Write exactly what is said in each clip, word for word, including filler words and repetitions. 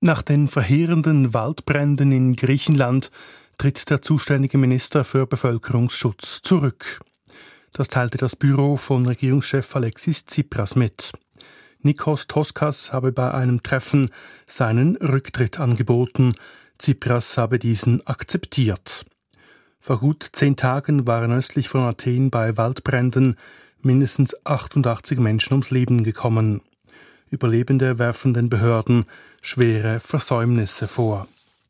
Nach den verheerenden Waldbränden in Griechenland tritt der zuständige Minister für Bevölkerungsschutz zurück. Das teilte das Büro von Regierungschef Alexis Tsipras mit. Nikos Toskas habe bei einem Treffen seinen Rücktritt angeboten. Tsipras habe diesen akzeptiert. Vor gut zehn Tagen waren östlich von Athen bei Waldbränden mindestens achtundachtzig Menschen ums Leben gekommen. Überlebende werfen den Behörden schwere Versäumnisse vor.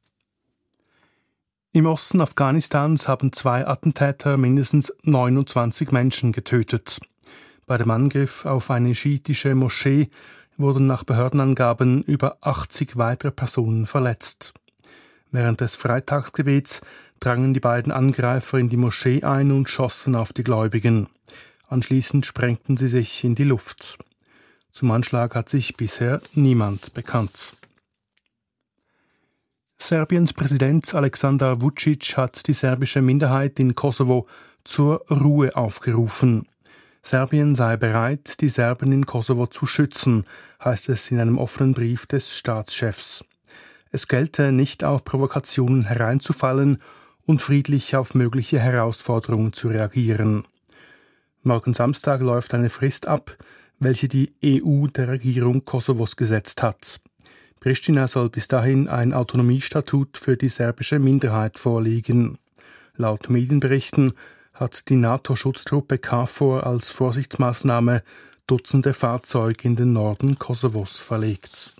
Im Osten Afghanistans haben zwei Attentäter mindestens neunundzwanzig Menschen getötet. Bei dem Angriff auf eine schiitische Moschee wurden nach Behördenangaben über achtzig weitere Personen verletzt. Während des Freitagsgebets drangen die beiden Angreifer in die Moschee ein und schossen auf die Gläubigen. Anschließend sprengten sie sich in die Luft. Zum Anschlag hat sich bisher niemand bekannt. Serbiens Präsident Aleksandar Vučić hat die serbische Minderheit in Kosovo zur Ruhe aufgerufen. Serbien sei bereit, die Serben in Kosovo zu schützen, heißt es in einem offenen Brief des Staatschefs. Es gelte nicht auf Provokationen hereinzufallen und friedlich auf mögliche Herausforderungen zu reagieren. Morgen Samstag läuft eine Frist ab, welche die E U der Regierung Kosovos gesetzt hat. Pristina soll bis dahin ein Autonomiestatut für die serbische Minderheit vorlegen. Laut Medienberichten hat die NATO-Schutztruppe KFOR als Vorsichtsmaßnahme Dutzende Fahrzeuge in den Norden Kosovos verlegt.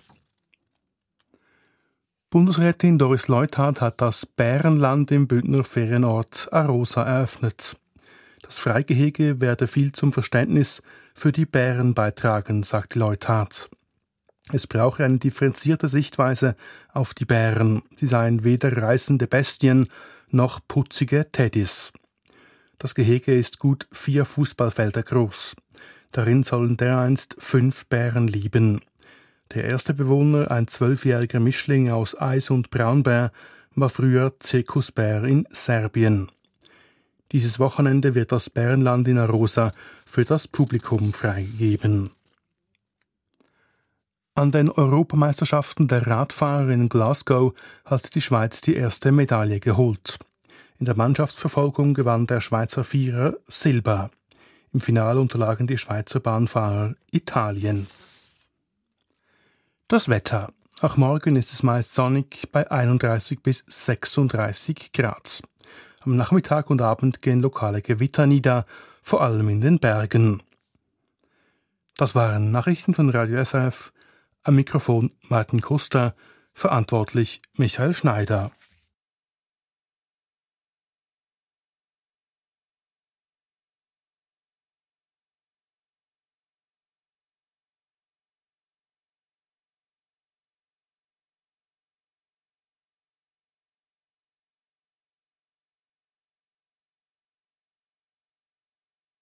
Bundesrätin Doris Leuthard hat das Bärenland im Bündner Ferienort Arosa eröffnet. Das Freigehege werde viel zum Verständnis für die Bären beitragen, sagt Leuthard. Es brauche eine differenzierte Sichtweise auf die Bären. Sie seien weder reißende Bestien noch putzige Teddys. Das Gehege ist gut vier Fußballfelder groß. Darin sollen dereinst fünf Bären liegen. Der erste Bewohner, ein zwölfjähriger Mischling aus Eis- und Braunbär, war früher Zirkusbär in Serbien. Dieses Wochenende wird das Bärenland in Arosa für das Publikum freigegeben. An den Europameisterschaften der Radfahrer in Glasgow hat die Schweiz die erste Medaille geholt. In der Mannschaftsverfolgung gewann der Schweizer Vierer Silber. Im Finale unterlagen die Schweizer Bahnfahrer Italien. Das Wetter. Auch morgen ist es meist sonnig bei einunddreißig bis sechsunddreißig Grad. Am Nachmittag und Abend gehen lokale Gewitter nieder, vor allem in den Bergen. Das waren Nachrichten von Radio S R F. Am Mikrofon Martin Kuster, verantwortlich Michael Schneider.